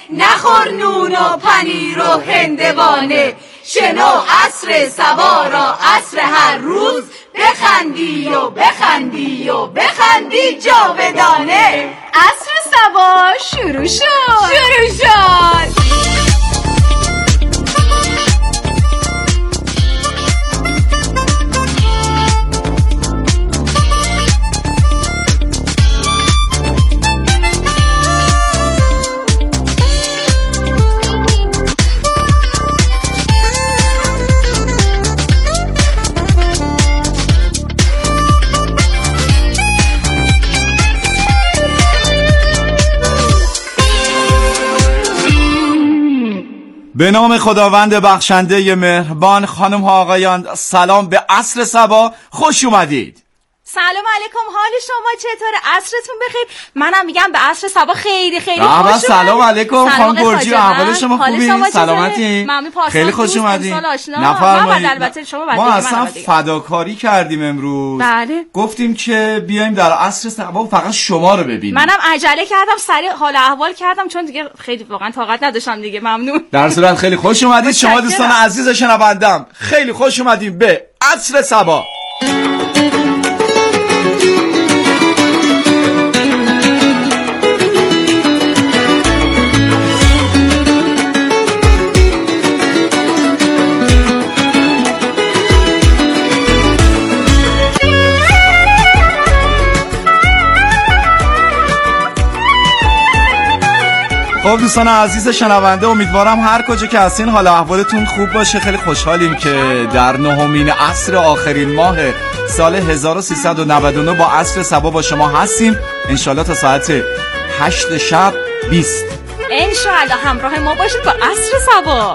نخور نون و پنیر و هندوانه. شنو عصر صبا را عصر هر روز، بخندی و بخندی و بخندی جاودانه. عصر صبا شروع شد. به نام خداوند بخشنده مهربان. خانم ها آقایان، سلام به عصر صبا، خوش اومدید. سلام علیکم، حال شما چطوره؟ عصرتون بخیر. منم میگم به عصر صبا خیلی خوش اومدید. سلام علیکم خانم گرجی، احوال شما خوبی؟ سلامتی؟ خیلی خوش اومدید. نفرمایید. ما اصلا فداکاری کردیم امروز. بله. گفتیم که بیایم در عصر صبا فقط شما رو ببینیم. منم عجله کردم، سریع حال احوال کردم چون دیگه خیلی واقعا طاقت نداشتم دیگه. ممنون. در صورت خیلی خوش اومدید شما دوستان عزیز شنوندم. خیلی خوش اومدید به عصر صبا. خب دوستان عزیز شنونده، امیدوارم هر کجا که هستین حال احوالتون خوب باشه. خیلی خوشحالیم که در نهمین عصر آخرین ماه سال 1399 با عصر صبا با شما هستیم. انشالله تا ساعت 8 شب 20 انشالله همراه ما باشید با عصر صبا.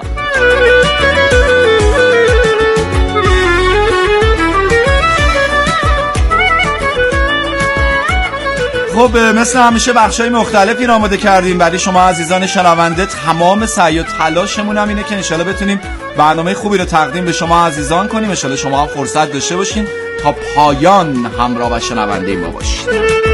خب مثل همیشه بخشای مختلفی را آماده کردیم برای شما عزیزان شنونده. تمام سعی و تلاشمون هم اینه که انشالله بتونیم برنامه خوبی رو تقدیم به شما عزیزان کنیم. انشالله شما هم فرصت داشته باشین تا پایان همراه و شنونده ما باشید.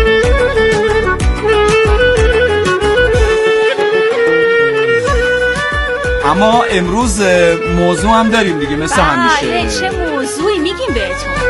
اما امروز موضوع هم داریم دیگه مثل همیشه. چه موضوعی میگیم بهتون؟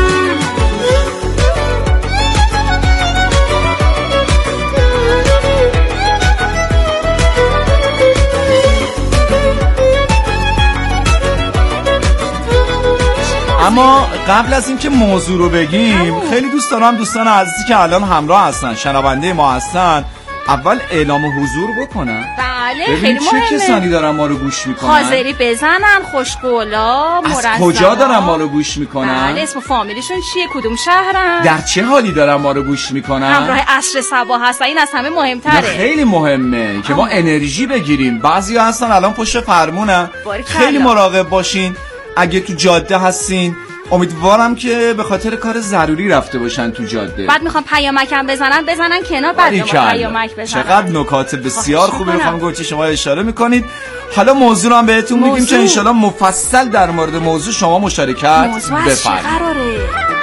اما قبل از اینکه موضوع رو بگیم خیلی دوست دارم دوستان عزیزی که الان همراه هستن، شنونده ما هستن، اول اعلام حضور بکنن. بله خیلی مهمه. چه کسانی دارن ما رو گوش میکنن؟ حاضری بزنن، خوشقولا، مرزا. از کجا دارن ما رو گوش میکنن؟ بله اسم فامیلیشون چیه، کدوم شهرن، در چه حالی دارن ما رو گوش میکنن؟ همراه عصر صبا هست و این از همه مهمتره. خیلی مهمه که ما انرژی بگیریم. بعضیا هستن الان پشت فرمونن، خیلی مراقب باشین. اگه تو جاده هستین امیدوارم که به خاطر کار ضروری رفته باشن تو جاده. بعد میخوام پیامکم بزنن کنار، بعد پیامک بزنن. چقدر نکات بسیار خوبه میخوام گوچه شما اشاره میکنید. حالا موضوع رو هم بهتون میگیم که انشالله مفصل در مورد موضوع شما مشارکت بفرمایید.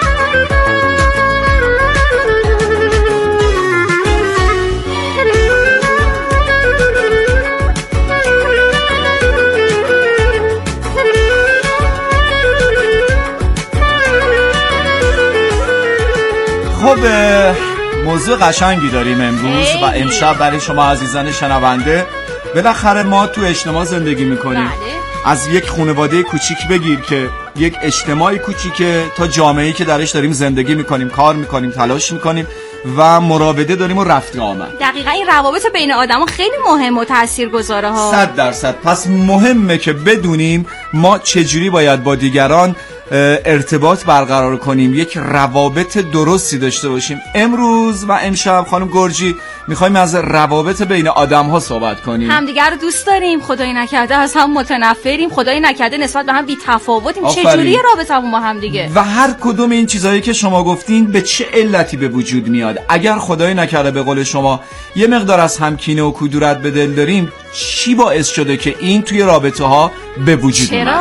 خب موضوع قشنگی داریم امروز و امشب برای شما عزیزان شنونده. بالاخره ما تو اجتماع زندگی میکنیم. از یک خانواده کوچیک بگیر که یک اجتماعی کوچیکه تا جامعه‌ای که درش داریم زندگی میکنیم، کار میکنیم، تلاش میکنیم و مراوده داریم و رفت آمد. دقیقاً این روابط بین آدما خیلی مهم و تاثیرگذاره ها. 100%. پس مهمه که بدونیم ما چجوری باید با دیگران ارتباط برقرار کنیم، یک روابط درستی داشته باشیم. امروز و امشب خانم گرجی میخوایم از روابط بین آدم ها صحبت کنیم. همدیگر رو دوست داریم، خدای نکرده از هم متنفریم، خدای نکرده نسبت به هم بی تفاوتیم. چجوری رابطمون با هم دیگه؟ و هر کدوم این چیزایی که شما گفتین به چه علتی به وجود میاد؟ اگر خدای نکرده به قول شما یه مقدار از هم کینه و کدورت به دل داریم، چی باعث شده که این توی رابطه ها به وجود اومد؟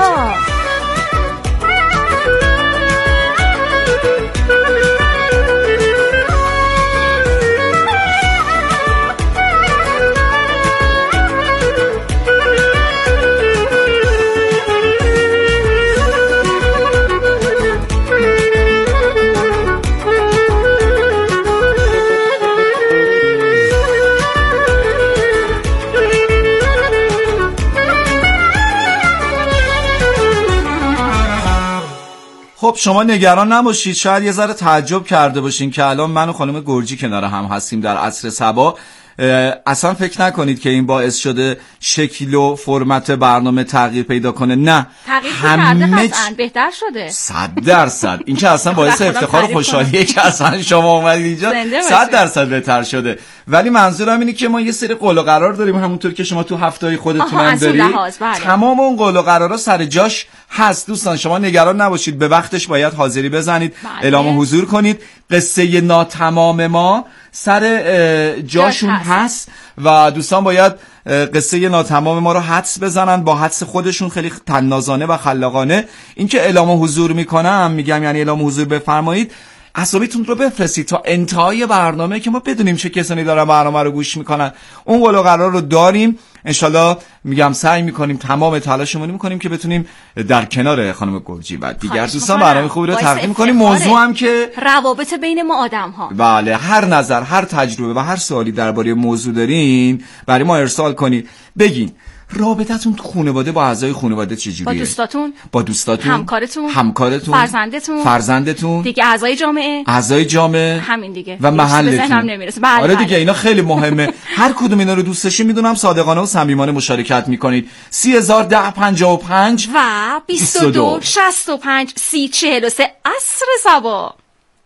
خب شما نگران نباشید، شاید یه ذره تعجب کرده باشین که الان من و خانم گرجی کنار هم هستیم در عصر صبا. اصلا فکر نکنید که این باعث شده شکل و فرمت برنامه تغییر پیدا کنه. نه، تغییر کرده، قطعاً بهتر شده 100%. این که اصلا باعث افتخار و خوشحالیه که اصلا شما اومدید اینجا 100% بهتر شده. ولی منظورم اینه که ما یه سری قول و قرار داریم، همونطور که شما تو هفته‌های خودتون هم دارید. تمام اون قول و قرارا سر جاش هست. دوستان شما نگران نباشید، به وقتش باید حاضری بزنید، اعلام حضور کنید. قصه ناتمام ما سر جاشون هست و دوستان باید قصه ناتمام ما رو حدس بزنن، با حدس خودشون خیلی طنازانه و خلاقانه. این که اعلام حضور میکنم، میگم یعنی اعلام حضور بفرمایید، اسامیتون رو بفرستید تا انتهای برنامه که ما بدونیم چه کسانی دارن برنامه رو گوش میکنن. اون قول و قرار رو داریم انشالله. میگم سعی میکنیم، تمام تلاشمون میکنیم که بتونیم در کنار خانم گرجی و دیگر دوستان برنامه خوبی رو تقدیم میکنیم. موضوع هم که روابط بین ما آدم ها. بله، هر نظر، هر تجربه و هر سوالی درباره موضوع دارین برای ما ارسال کنید. بگین رابطتون تو خانواده با اعضای خانواده چجوریه؟ با دوستاتون، همکارتون، فرزندتون، دیگه اعضای جامعه، همین دیگه و محلتون. بله آره دیگه اینا خیلی مهمه. هر کدوم اینا رو دوست داشتین میدونم صادقانه و صمیمانه مشارکت میکنید. 301055 و 22 65 30 43 عصر صبا.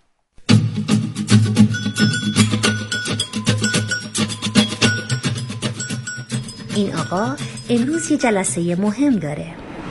این آقا امروز یه جلسه مهم داره.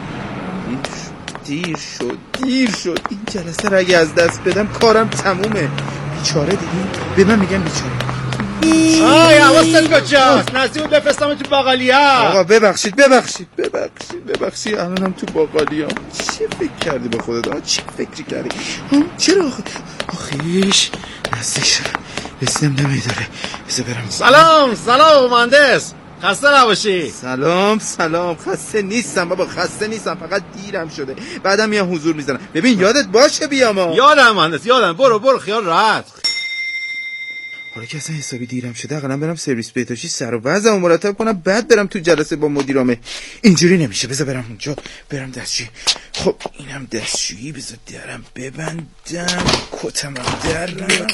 دیر شد. این جلسه رو اگه از دست بدم کارم تمومه. بیچاره دیدین؟ به من میگن بیچاره. آی حواست کجاست؟ نصیب بفرستم تو باقالیا. آقا ببخشید الانم تو باقالیا. چه فکر کردی به خودت؟ چه فکری کردی؟ چرا آخیش نزدیک شدم، رسیدم نمیداره. بذار برم. سلام مهندس، خسته نباشی. سلام خسته نیستم بابا، فقط دیرم شده. بعدم یه حضور میزنم. ببین یادت باشه بیام. یادم مهندس، برو خیال راحت. حالا که اصلا حسابی دیرم شده، اقلا برم سرویس بهداشتی سر و وضعمو مرتب کنم، بعد برم تو جلسه با مدیرامه. اینجوری نمیشه. بذار برم اونجا، برم دستشویی. خب اینم دستشویی، بذار درم ببندم، کتم رو درم.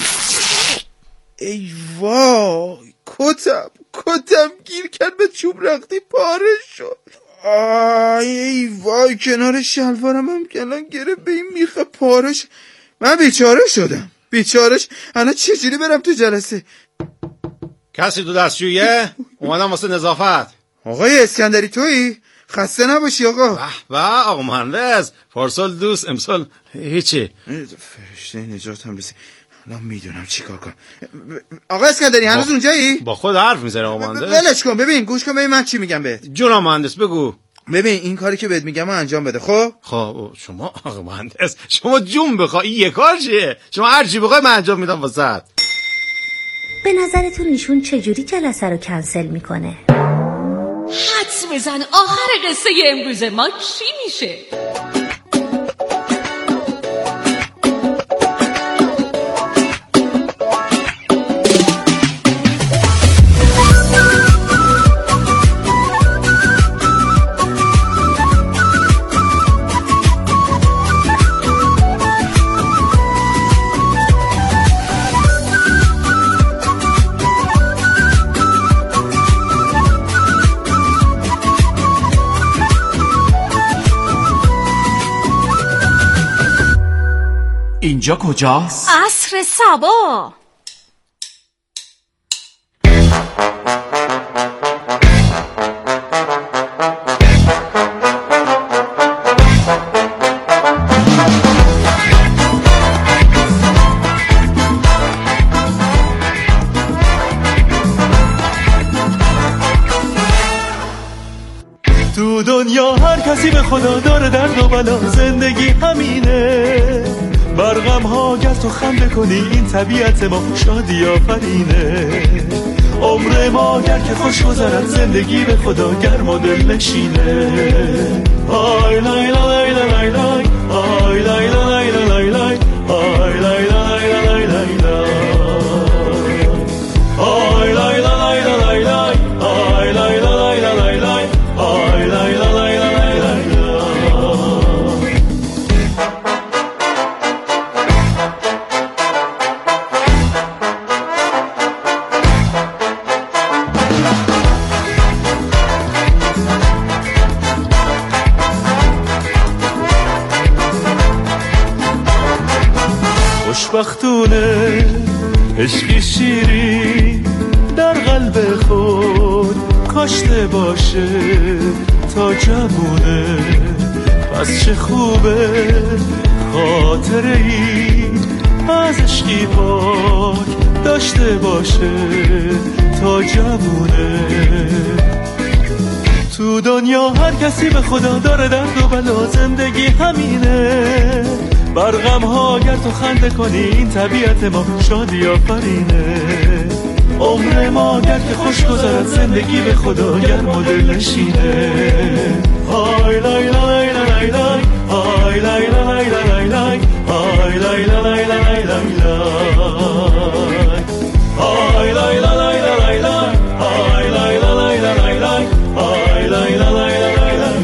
ای وای، کتم گیر کرد به چوب رختی، پاره شد. ای وای، کنار شلوارم هم کلان گرفت به این میخه، پاره شد. من بیچاره شدم. الان چجوری برم تو جلسه؟ کسی تو دستشویه؟ اومدم واسه نظافت. آقای اسکندری تویی؟ خسته نباشی آقا. به آقا مهندس، پارسال دوست، امسال هیچی. فرشته نجات هم رسید. الان میدونم چی کار کنم. آقا اسکندری هنوز اونجایی؟ با خود حرف میزنه آقا مهندس. ولش کن، ببین گوش کن، ببین من چی میگم بهت. جونم مهندس بگو. ببین این کاری که بهت میگم انجام بده. خب شما آقا مهندس، شما جون بخوای این یه کار چیه؟ شما هر چی بخوای من انجام میدم واسط. به نظرتون ایشون چجوری جلسه رو کنسل میکنه؟ حدس بزن آخر قصه امروز ما چی میشه؟ اینجا کجاست؟ عصر صبا. تو دنیا هر کسی به خدا داره درد و بلا، زندگی همینه. برغم ها گر تو خنده کنی، این طبیعت ما شادی آفرینه. عمر ما گر که خوش گذرد، زندگی به خدا گرم و دل نشینه. آی لای لای لای لای، آی لای لای لای لای، آی لای لای لای لای لای، آی لای لای لای لای، آی لای لای لای لای، آی لای لای لای لای. خوشبختونه عشقی شیرین در قلب خود کاشته باشه تا جوونه. پس چه خوبه خاطره ای از عشقی پاک داشته باشه تا جوونه. تو دنیا هر کسی به خدا داره درد و بلا، زندگی همینه. بر غم ها گر تو خنده کنی این طبیعت ما شادی آفرینه. عمر ما گر که خوش گذرد زندگی به خدا گرم و دل نشینه. های لای لای لای لای های لای لای لای لای های لای لای لای لای های لای لای لای لای های لای لای لای لای های لای لای لای لای.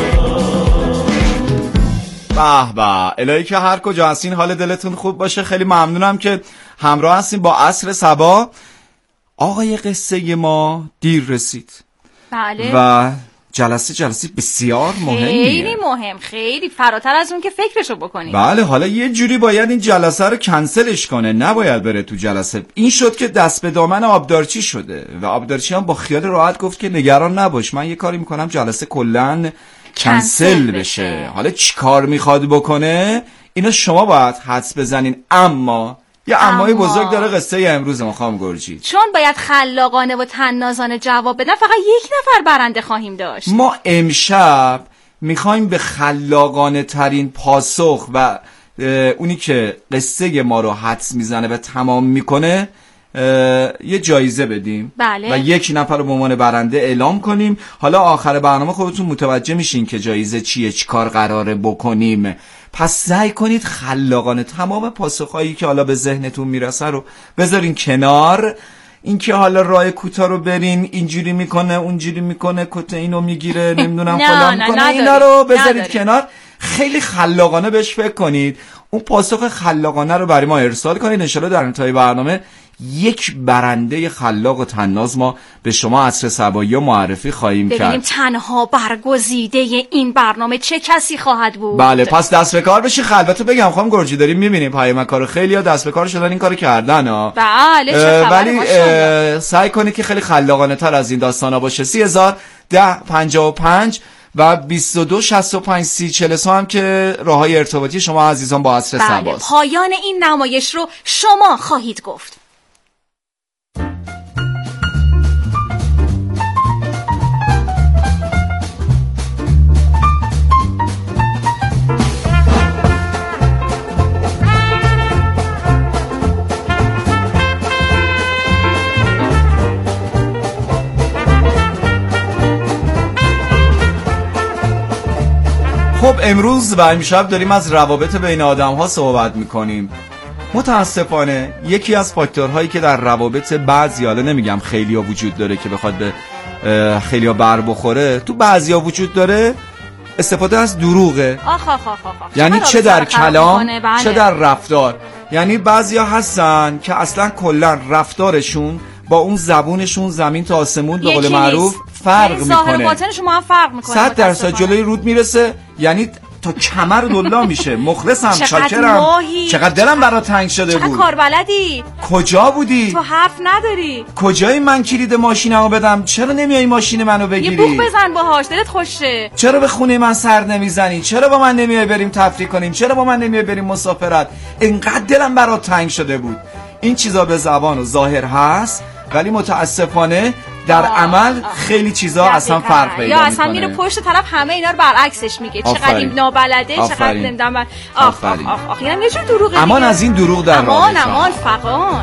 به به، الهی که هر کجا هستین حال دلتون خوب باشه. خیلی ممنونم که همراه هستین با عصر صبا. آقای قصه ما دیر رسید. بله. و جلسه بسیار مهمیه. خیلی مهم، خیلی فراتر از اون که فکرشو بکنید. بله، حالا یه جوری باید این جلسه رو کنسلش کنه، نباید بره تو جلسه. این شد که دست به دامن آبدارچی شده و آبدارچی هم با خیال راحت گفت که نگران نباش، من یه کاری میکنم جلسه کلن کنسل بشه. حالا چی کار میخواد بکنه اینو شما باید حدس بزنین. اما یه امای بزرگ داره قصه امروز ما خانم گرجی، چون باید خلاقانه و طنازانه جواب بدن. فقط یک نفر برنده خواهیم داشت. ما امشب میخوایم به خلاقانه ترین پاسخ و اونی که قصه ما رو حدس میزنه و تمام میکنه یه جایزه بدیم. بله. و یک نفر رو به عنوان برنده اعلام کنیم. حالا آخر برنامه خودتون متوجه میشین که جایزه چیه، چی کار قراره بکنیم. پس سعی کنید خلاقانه تمام پاسخهایی که حالا به ذهنتون میرسه رو بذارین کنار. این که حالا راه کوتاه رو برین اینجوری میکنه اونجوری میکنه کته اینو میگیره نمیدونم فلان میکنه، اینا رو بذارید کنار. خیلی خلاقانه بهش فکر کنید. اون پاسخ خلاقانه رو برای ما ارسال کنید. ان شاءالله در انتهای برنامه یک برنده خلاق و طناز ما به شما عصر صبایی و معرفی خواهیم کرد. ببینیم تنها برگزیده این برنامه چه کسی خواهد بود. بله، پس دست به کار بشی. البته بگم خانم گرجی داریم میبینیم پیام کارو خیلی‌ها دست به کار شدن این کارو کردن ها. بله چه خبر. ولی سعی کنید که خیلی خلاقانه تر از این داستانا باشه. 301055 و 22653043 هم که راههای ارتباطی شما عزیزان با عصر صباست. پایان این نمایش رو شما خواهید گفت. خب امروز و امشب داریم از روابط بین آدم ها صحبت میکنیم. متاسفانه یکی از فاکتورهایی که در روابط بعضیا، نمیگم خیلیا وجود داره که بخواد به خیلیا بر بخوره، تو بعضیا وجود داره، استفاده از دروغه. یعنی چه در کلام چه در رفتار. یعنی بعضیا هستن که اصلا کلا رفتارشون با اون زبونشون زمین تا آسمون به قول معروف فرق میکنه. ظاهر و باطن شما هم فرق میکنه. 100% جلوی رود میرسه، یعنی تا کمر دلا میشه. مخلصم، شاکرم، چقدر دلم برات تنگ شده بود. چقدر کار بلدی. کجا بودی؟ تو حرف نداری. کجایی من کلید ماشینمو بدم؟ چرا نمیای ماشین منو بگیری؟ یه بوق بزن باهاش، دلت خوشه. چرا به خونه من سر نمیزنی؟ چرا با من نمیای بریم تفریح کنیم؟ چرا با من نمیای بریم مسافرت؟ اینقدر دلم برات تنگ شده بود. این چیزا به زبان و ظاهر هست، ولی متاسفانه در عمل خیلی چیزا اصلا فرق پیدا میکنه. یا اصلا میره پشت طرف همه اینا رو برعکسش میگه. چقدر این نابلده، چقدر نمیدونم. آخ اینم یه جور دروغه. امان از این دروغ در رابطه. امان فقان.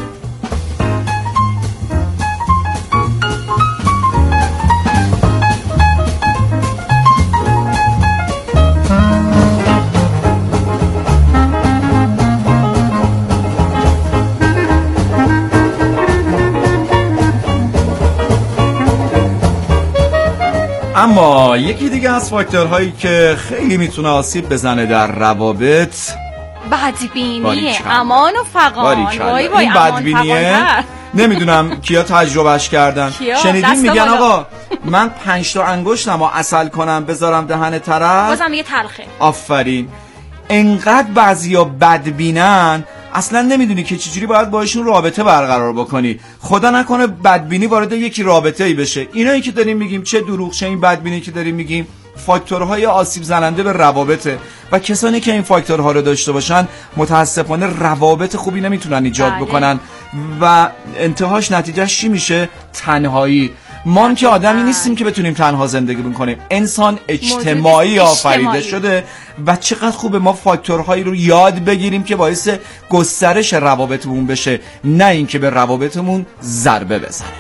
اما یکی دیگه از فاکتورهایی که خیلی میتونه آسیب بزنه در روابط، بدبینیه. امان و فقان. وای این بدبینیه. نمیدونم کیا تجربهش کردن. شنیدین میگن آقا من 5 تا انگشتمو عسل کنم بذارم دهن طرف، بازم یه تلخه. آفرین. انقدر بعضیا بدبینن اصلا نمیدونی که چجوری باید باشون رابطه برقرار بکنی. خدا نکنه بدبینی وارد یکی رابطه‌ای بشه. اینایی که داریم میگیم چه دروغ چه این بدبینی که داریم میگیم فاکتورهای آسیب زننده به روابطه و کسانی که این فاکتورها رو داشته باشن متاسفانه روابط خوبی نمیتونن ایجاد بکنن و انتهاش نتیجهش چی میشه؟ تنهایی. ما که آدمی نیستیم که بتونیم تنها زندگی بکنیم. انسان اجتماعی آفریده شده و چقدر خوبه ما فاکتورهایی رو یاد بگیریم که باعث گسترش روابطمون بشه، نه اینکه به روابطمون ضربه بزنه.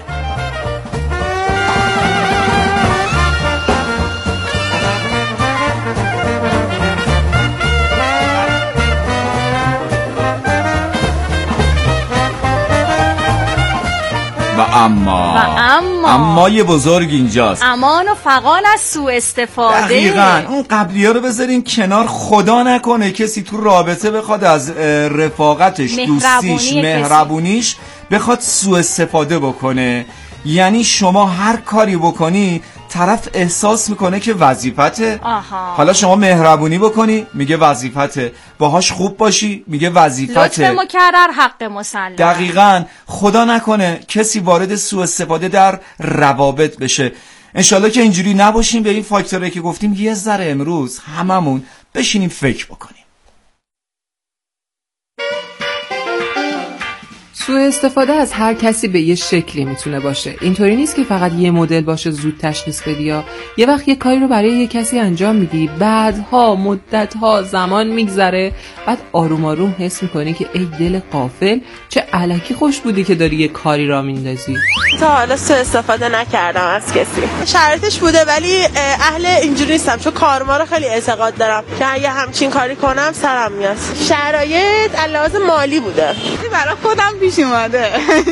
و اما یه بزرگ اینجاست. امان و فغان از سوء استفاده. دقیقاً. اون قبلی‌ها رو بذارین کنار. خدا نکنه کسی تو رابطه بخواد از رفاقتش، دوستیش، مهربونیش بخواد سوء استفاده بکنه. یعنی شما هر کاری بکنی طرف احساس میکنه که وظیفته. حالا شما مهربونی بکنی میگه وظیفته، باهاش خوب باشی میگه وظیفته. لطف مکرر حق مسلم. دقیقاً. خدا نکنه کسی وارد سوء استفاده در روابط بشه. انشالله که اینجوری نباشیم. به این فاکتوری که گفتیم یه ذره امروز هممون بشینیم فکر بکنیم. سوء استفاده از هر کسی به یه شکلی میتونه باشه. اینطوری نیست که فقط یه مدل باشه زود تشخیص بدی. یا یه وقت یه کاری رو برای یه کسی انجام میدی، بعدها مدتها زمان میگذره، بعد آروم آروم حس میکنی که ای دل غافل، چه الکی خوش بودی که داری یه کاری را میندازی. تا حالا سوء استفاده نکردم از کسی. شرایطش بوده ولی اهل اینجوری نیستم، چون کارما رو خیلی اعتقاد دارم که اگه همچین کاری کنم سرم میاد. شرایط علاوه مالی بوده. برای خودم پیش اومده.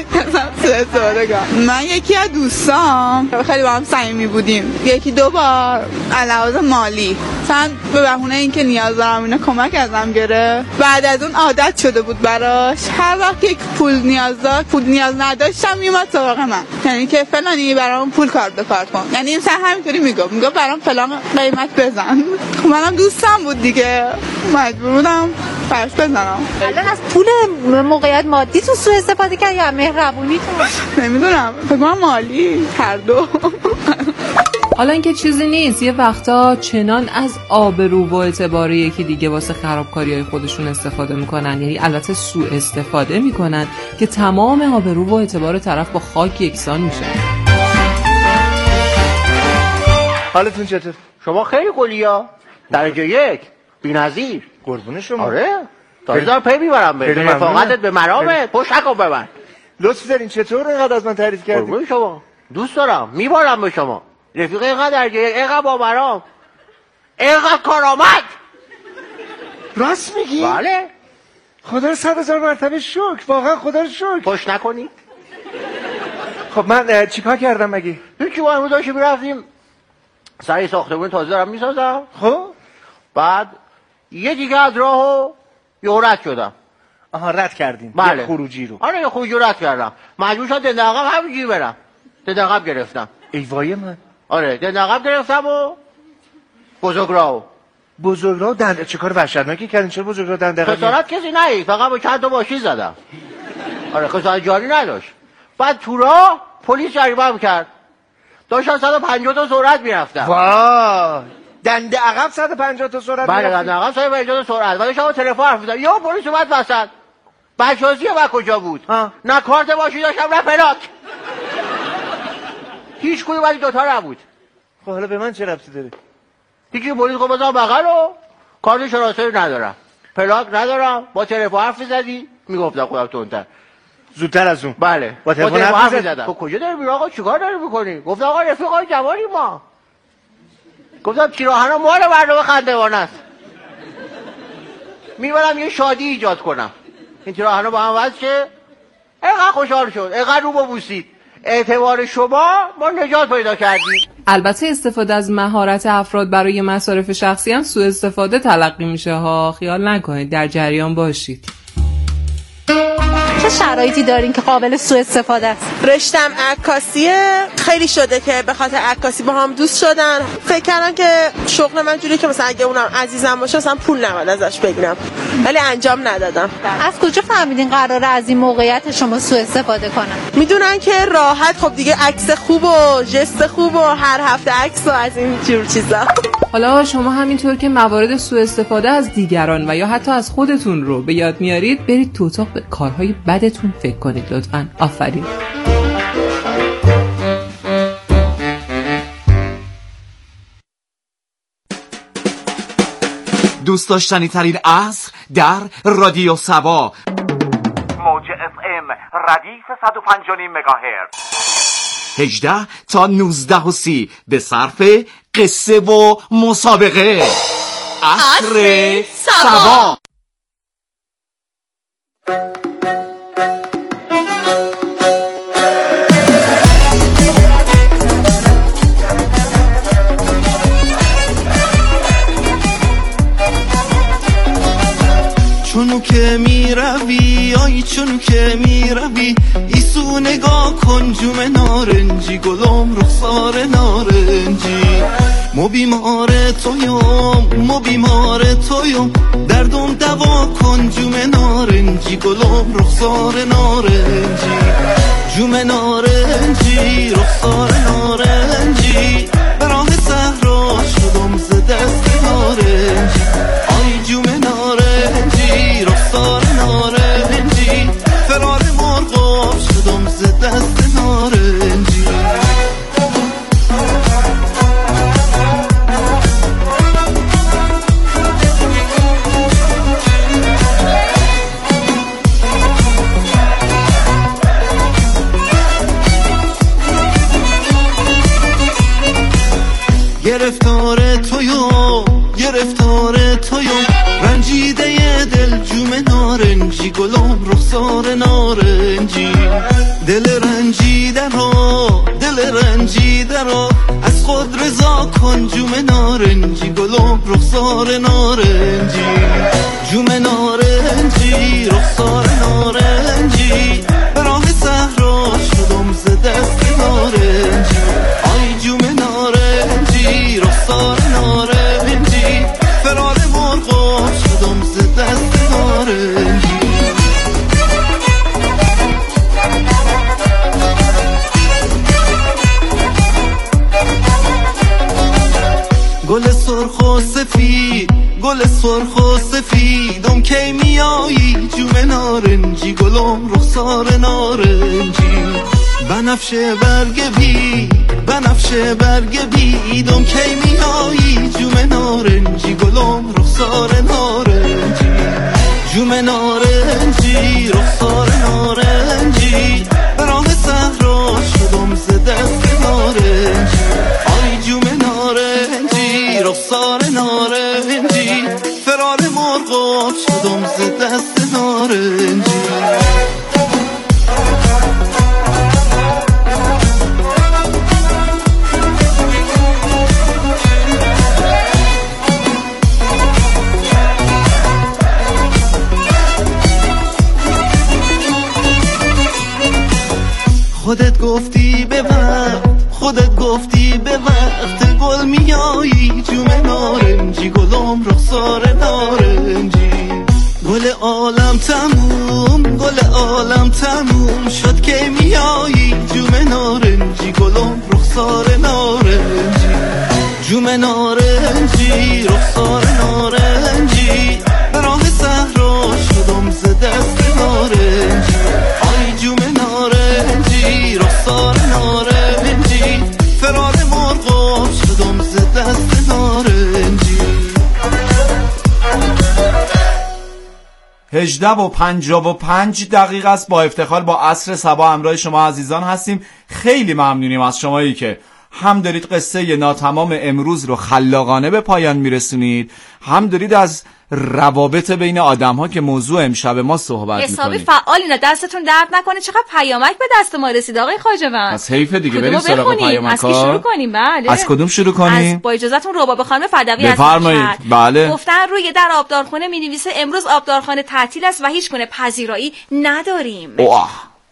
من یکی از دوستام خیلی با هم صمیمی بودیم، یکی دو بار علاوه مالی مثلا به بهونه اینکه نیاز دارم اینا کمک ازم گرفت. بعد از اون عادت شده بود براش هر وقت یک پول نیاز داشت، پول نیاز نداشتم میومد سراغ من، یعنی که فلانی برام پول کار کن، یعنی مثلا همینطوری میگفت برام فلان قیمت بزن. خب منم دوستم بود دیگه، مجبور بودم براش بزنم. الان از پول موقعیت مادی تو سوء استفاده کرد یا مهربونی تو؟ نمیدونم، فکر کنم مالی، هر دو. حالا اینکه چیزی نیست، یه وقتا چنان از آبرو و اعتبار یکی دیگه واسه خرابکاری‌های خودشون استفاده میکنن، یعنی البته سوء استفاده میکنن که تمام آبرو و اعتبار طرف با خاک یکسان میشه. حالتون چطور؟ شما خیلی قلیا. درجه 1 بی‌نظیر. قربون شما. آره. دارم پی میبرم به رفاقتت به مرامت. پشت نکن به من. لطف دارین. چطور اینقدر از من تعریف کردین؟ قربون شما. دوست دارم. میبارم به شما. رفیق اینقدر درجه 1، اینقدر با مرام، اینقدر کارآمد. راست میگی؟ بله. خدا رو 100,000 مرتبه شکر. واقعا خدا رو شکر. پشت نکنی. خب من چیکار کردم مگه؟ هیچی، ما امروز داشتیم میرفتیم سر ساختمون تازه دارم میسازم. خب بعد یه دیگه از راهو یه رد شدم. آها، رد کردین؟ بله. یه خروجی رو. آره، یه خروجی رو رد کردم. مجبور شدم دنده عقب همینجوری برم. دنده عقب گرفتم. ای وای من. آره، دنده عقب گرفتم و بزرگراه دنده. چه کار وحشتناکی کردین؟ چرا بزرگراه دنده عقب؟ خسارت کسی نه، فقط با چند تا ماشین زدم. آره، خسارت جاری نداشت. بعد تو راه پلیس جریمه‌ام کرد. داشتم 150 تا سرعت میرفتم. وای، دنده عقب 150 تا سرعت؟ بله، دنده عقب 150 تا سرعت. بعدش هم تلفن حرف می‌زدم. یا پلیس اومد وسط. بچه‌هاسی من کجا بود؟ نه کارت ماشین داشتم، نه پلاک. هیچ کدوم از این دوتا نبود. خب حالا به من چه ربطی داره؟ دیگه پلیس گفت بزن بغلو، کارت شناسایی ندارم، پلاک ندارم، با تلفن حرف می‌زدی؟ میگفتم خودم تندتر. زودتر از اون؟ بله، با تلفن حرف می‌زدم. خب کجا داری میری آقا؟ چیکار داری می‌کنی؟ گفتم آقا رفیقای جوانی ما. گفتم پیراهن مال مردم خندوانه است. میبرم یه شادی ایجاد کنم. این پیراهن با هم واسه که اینقدر خوشحال شد، اینقدر رو ببوسید. اعتبار شما ما نجات پیدا کردیم. البته استفاده از مهارت افراد برای مصارف شخصی هم سوء استفاده تلقی میشه ها، خیال نکنید، در جریان باشید. چه شرایطی دارین که قابل سوء استفاده است؟ رشتم عکاسیه، خیلی شده که به خاطر عکاسی با هم دوست شدن. فکر کردن که شغل من جوری که مثلا اگه اونم عزیزم باشه مثلا پول نباید ازش بگیرم، ولی انجام ندادم. از کجا فهمیدین قراره از این موقعیت شما سوء استفاده کنن؟ میدونن که راحت خب دیگه عکس خوب و ژست خوب و هر هفته عکس و از این جور چیزا. حالا شما همینطور که موارد سوء استفاده از دیگران و یا حتی از خودتون رو به یاد میارید، برید تو اتاق به کارهای بدتون فکر کنید لطفاً. آفرین. دوست داشتنی ترین عصر در رادیو سبا، موج FM ردیف 105.5 مگاهرتز، 18 تا 19:30 به صرف قصه و مسابقه. عصر سبا. چونو که می روی آی چونو که می روی ایسو نگاه کن جوم نارنجی گلم رخسار نارنجی. مو بیمار تویم دردم دوا کن جوم نارنجی گلم رخسار نارنجی. جوم نارنجی رخسار نارنجی به راه صحرا شدم ز دست نارنجی. آی جوم نارنجی رخسار نارنجی فرار مرغاب شدم ز دست نارنجی. گرفتار تویم رنجیده دل جوم نارنجی گلم رخسار نارنجی. دل رنجیده را از خود رضا کن جوم نارنجی گلم رخسار نارنجی. جوم نارنجی رخسار نارنجی به راه صحرا شدم ز دست نارنجی. آی جوم نارنجی رخسار نارنجی فرار مرغاب شدم ز دست نارنجی. گل سرخ و سفیدم کی میایی جوم نارنجی گلم رخسار نارنجی. بنفشه برگ بیدم کی میایی جوم نارنجی گلم رخسار نارنجی. جوم نارنجی رخسار نارنجی به راه صحرا شدم ز دست نارنجی. آی جوم نارنجی رخسار نارنجی فرار مرغاب شدم ز دست نارنجی. خودت گفتی به وقت گل میایی جوم نارنجی گلم رخسار نارنجی. گل عالم تموم شد که میایی جوم نارنجی گلم رخسار نارنجی. جوم نارنجی رخسار نارنجی به راه صحرا شدم ز دست نارنجی. آی جوم نارنجی رخسار نارنجی فرار مرغاب شدم ز دست نارنجی. 18:55 است. با افتخار با عصر سبا همراه شما عزیزان هستیم. خیلی ممنونیم از شمایی که هم دارید قصه ناتمام امروز رو خلاقانه به پایان میرسونید، هم دارید از روابط بین آدم‌ها که موضوع امشب ما صحبت می‌کنید. حسابی فعالینا، دستتون درد نکنه. چقدر پیامک به دست ما رسید آقای خواجه‌وند. از حیف دیگه بریم سراغ پیامک‌ها. از کی شروع کنیم؟ بله. از کدوم شروع کنیم؟ از با اجازهتون رباب خانم فدوی از بفرمایید. بله. گفتن روی در آبدارخونه می‌نویسه امروز آبدارخانه تعطیل است و هیچ گونه پذیرایی نداریم. اوه.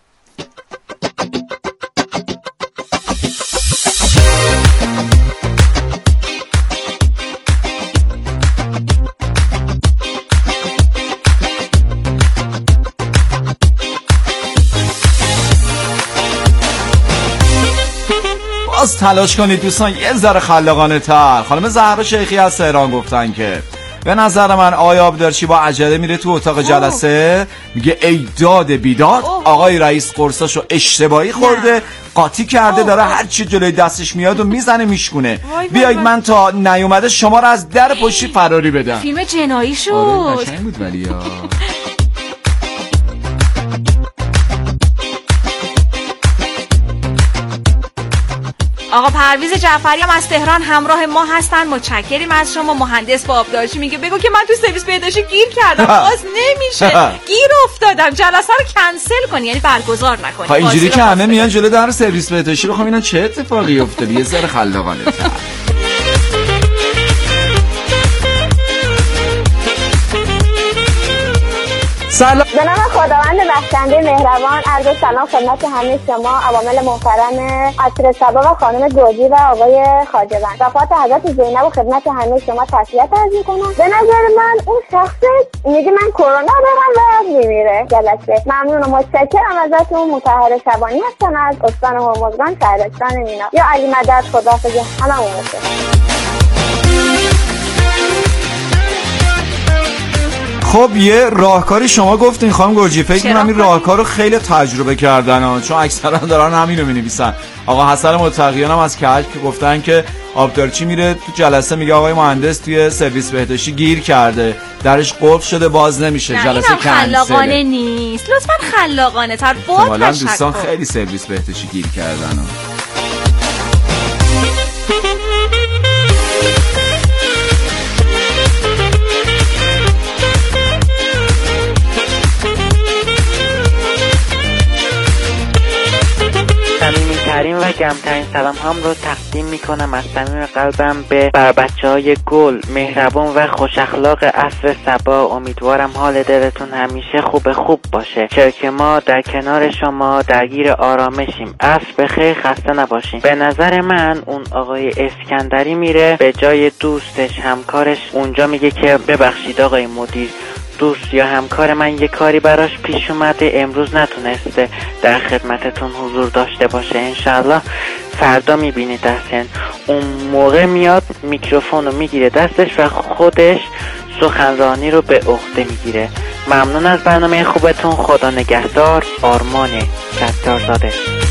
باز تلاش کنید دوستان یه ذره خلاقانه تر. خانم زهرا شیخی از تهران گفتن که به نظر من آقای آبدارچی با عجله میره تو اتاق جلسه، میگه ای داد بیداد، آقای رئیس قرصاشو اشتباهی خورده، قاطی کرده، داره هر چی جلوی دستش میاد و میزنه میشکونه. بیایید من تا نیومده شما رو از در پشتی فراری بدم. فیلم جنایی شد. آره قشنگ بود ولی آقا پرویز جعفری هم از تهران همراه ما هستن. متشکریم از شما. مهندس با آبدارچی میگه بگو که من تو سرویس بهداشتی گیر کردم، باز نمیشه، گیر افتادم، جلسه رو کنسل کنی، یعنی برگزار نکنی. ها اینجوری که همه میان جلو در سرویس بهداشتی بخوام اینا چه اتفاقی افتاده. یه ذره خلاقانه تر. سلام. به نام خداوند بخشنده مهربان عرض سلام خدمت همه شما عوامل محترم عصر صبا و خانم گوجی و آقای خواجه‌وند. وفات حضرت زینب و خدمت همه شما تسلیت عرض می‌کنم. به نظر من اون شخص میگه من کرونا دارم و میمیره جلسه. ممنون و متشکرم ازتون. مطهر شبانی هستم از استان هرمزگان شهرستان مینا. یا علی مدد خداحافظ هممون باشه. خب یه راهکاری شما گفتین خانم گرجی، فکر می‌کنم این راهکار رو خیلی تجربه کردن چون اکثرا دارن همینو می‌نویسن. آقا حسن متقیان هم از کج که گفتن که آبدارچی میره تو جلسه میگه آقای مهندس توی سرویس بهداشتی گیر کرده، درش قفل شده باز نمیشه، جلسه کنسله. خلاقانه نیست، لطفاً خلاقانه تر. با تشکر. دوستان خیلی سرویس بهداشتی گیر کردن. صمیمی‌ترین و گرم‌ترین سلام هم رو تقدیم میکنم از صمیم قلبم به بچه‌های گل، مهربون و خوش اخلاق عصر صبا. امیدوارم حال دلتون همیشه خوب باشه. که ما در کنار شما درگیر آرامشیم. عصر بخیر، خسته نباشین. به نظر من اون آقای اسکندری میره به جای دوستش همکارش اونجا میگه که ببخشید آقای مدیر، دوست یا همکار من یه کاری براش پیش اومده، امروز نتونسته در خدمتتون حضور داشته باشه، انشالله فردا میبینید دستن. اون موقع میاد میکروفون رو میگیره دستش و خودش سخنرانی رو به عهده میگیره. ممنون از برنامه خوبتون. خدا نگهدار. آرمان ستارزاده.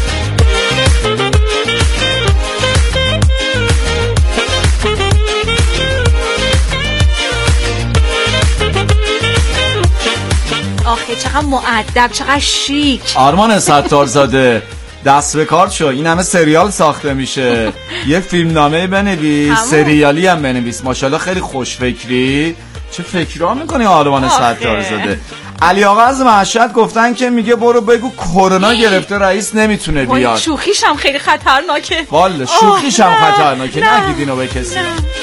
آخه چقدر مؤدب، چقدر شیک. آرمان ستارزاده دست به کار شو. این همه سریال ساخته میشه، یه فیلمنامه بنویس، سریالی هم بنویس. ماشاءالله خیلی خوش فکری. چه فکرها میکنی آرمان ستارزاده؟ علی آقا از مشهد گفتن که میگه برو بگو کرونا گرفته رئیس نمیتونه بیاد. شوخیش هم خیلی خطرناکه. والا شوخیش هم خطرناکه. نگید اینو به کسی.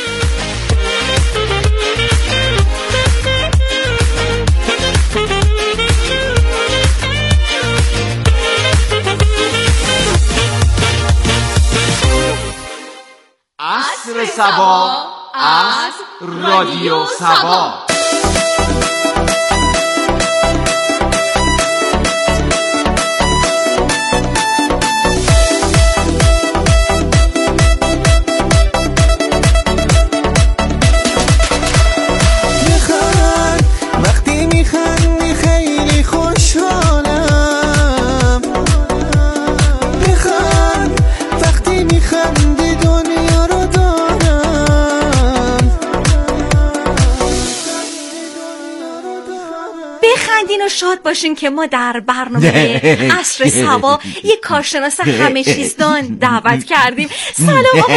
عصر صبا از رادیو صبا. شاد باشین که ما در برنامه عصر صبا یک کارشناس همه چیزدان دعوت کردیم. سلام آقای